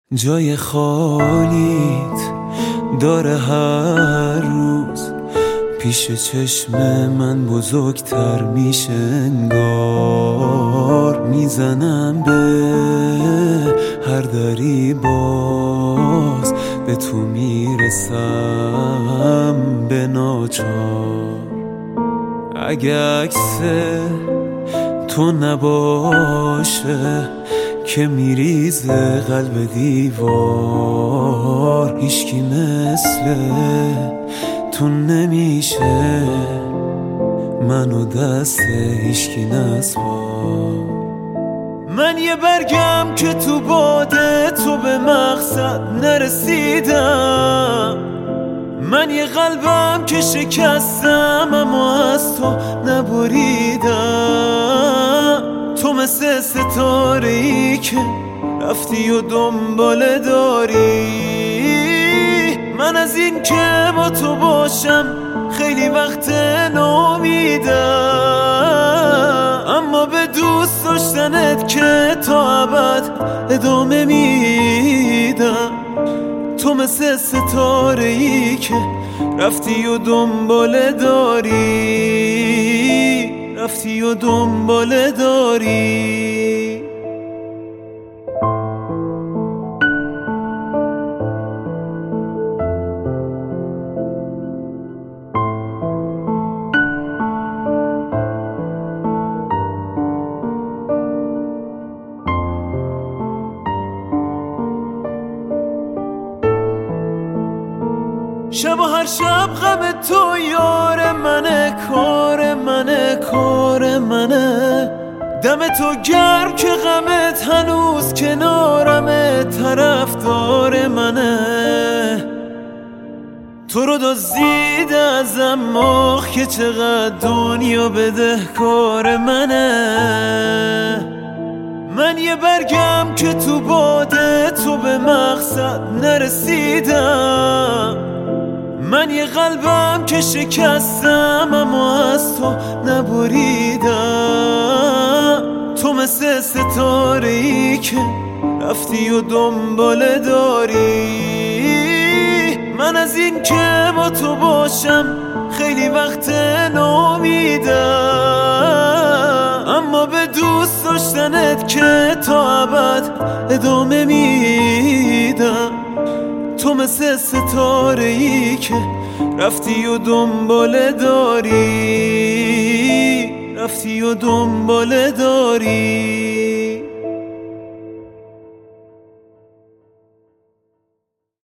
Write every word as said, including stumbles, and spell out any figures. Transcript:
جای خالیت داره هر روز پیش چشم من بزرگتر میشه انگار. میزنم به هر دری باز به تو میرسم به ناچار. اگه عکس تو نباشه که میریزه قلب دیوار، هیچکی مثل تو نمیشه منو دست هیچکی نسپار. من یه برگم که تو باده تو به مقصد نرسیدم، من یه قلبم که شکستم اما از تو نبریدم. تو مثل ستاره‌ای که رفتی و دنباله داری، من از این که با تو باشم خیلی وقت ناامیدم، اما به دوست داشتنت که تا ابد ادامه میدم. تو مثل ستاره‌ای که رفتی و دنباله داری، رفتی و دنباله داری. شب و هر شب غم تو یار منه، کار منه، کار منه. دم تو گرم که غمت هنوز کنارمه، طرفدار منه. تو رو دزدیده ازم آخ که چقدر دنیا بدهکار منه. من یه برگم که تو باده تو به مقصد نرسیدم، من یه قلبم که شکستم اما از تو نبریدم. تو مثل ستاره‌ای که رفتی و دنباله داری، من از این که با تو باشم خیلی وقت ناامیدم، اما به دوست داشتنت که تا ابد ادامه میدم. تو مثل ستاره‌ای که رفتی و دنباله داری، رفتی و دنباله داری.